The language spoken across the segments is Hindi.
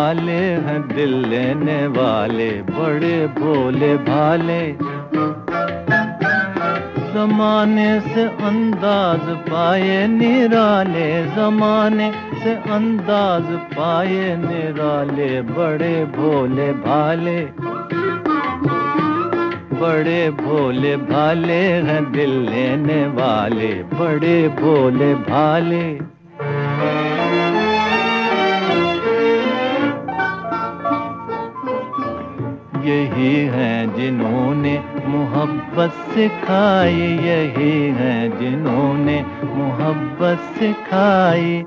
भाले हैं दिल लेने वाले, बड़े भोले भाले। ज़माने से अंदाज पाए निराले, ज़माने से अंदाज पाए निराले, बड़े भोले भाले। बड़े भोले भाले हैं दिल लेने वाले, बड़े भोले भाले। यही हैं जिन्होंने मोहब्बत सिखाई, यही हैं जिन्होंने मोहब्बत सिखाई।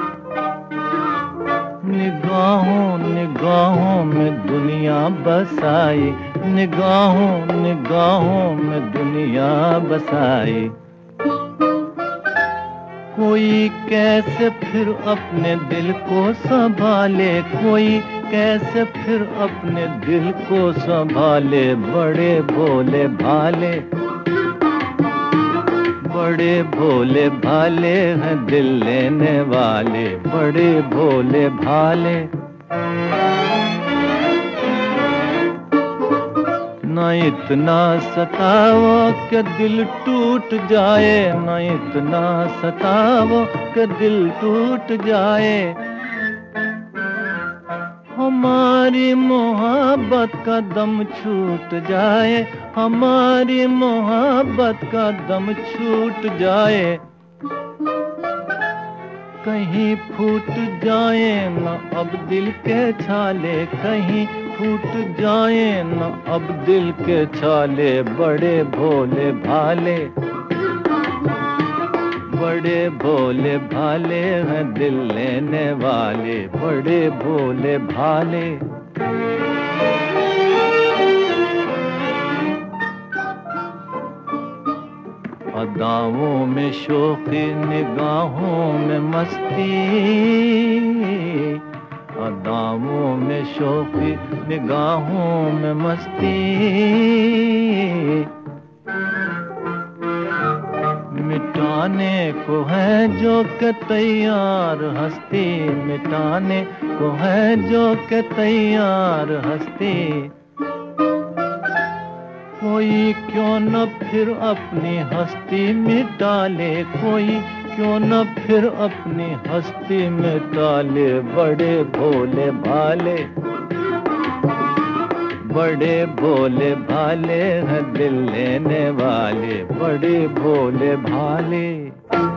निगाहों निगाहों में दुनिया बसाई, निगाहों निगाहों में दुनिया बसाई। कोई कैसे फिर अपने दिल को संभाले, कोई कैसे फिर अपने दिल को संभाले, बड़े भोले भाले। बड़े भोले भाले हैं दिल लेने वाले, बड़े भोले भाले। न इतना सताओ कि दिल टूट जाए, न इतना सताओ कि दिल टूट जाए। हमारी मोहब्बत का दम छूट जाए, हमारी मोहब्बत का दम छूट जाए। कहीं फूट जाए न अब दिल के छाले, कहीं फूट जाए न अब दिल के छाले, बड़े भोले भाले। बड़े भोले भाले हैं दिल लेने वाले, बड़े भोले भाले। अदाओं में शौक़ी, निगाहों में मस्ती, अदाओं में शौक़ी, निगाहों में मस्ती। मिटाने को है जो के तैयार हस्ती, मिटाने को है जो के तैयार हस्ती। कोई क्यों न फिर अपनी हस्ती मिटा ले, कोई क्यों न फिर अपनी हस्ती मिटा ले, बड़े भोले भाले। बड़े भोले भाले हैं दिल लेने वाले, बड़े भोले भाले।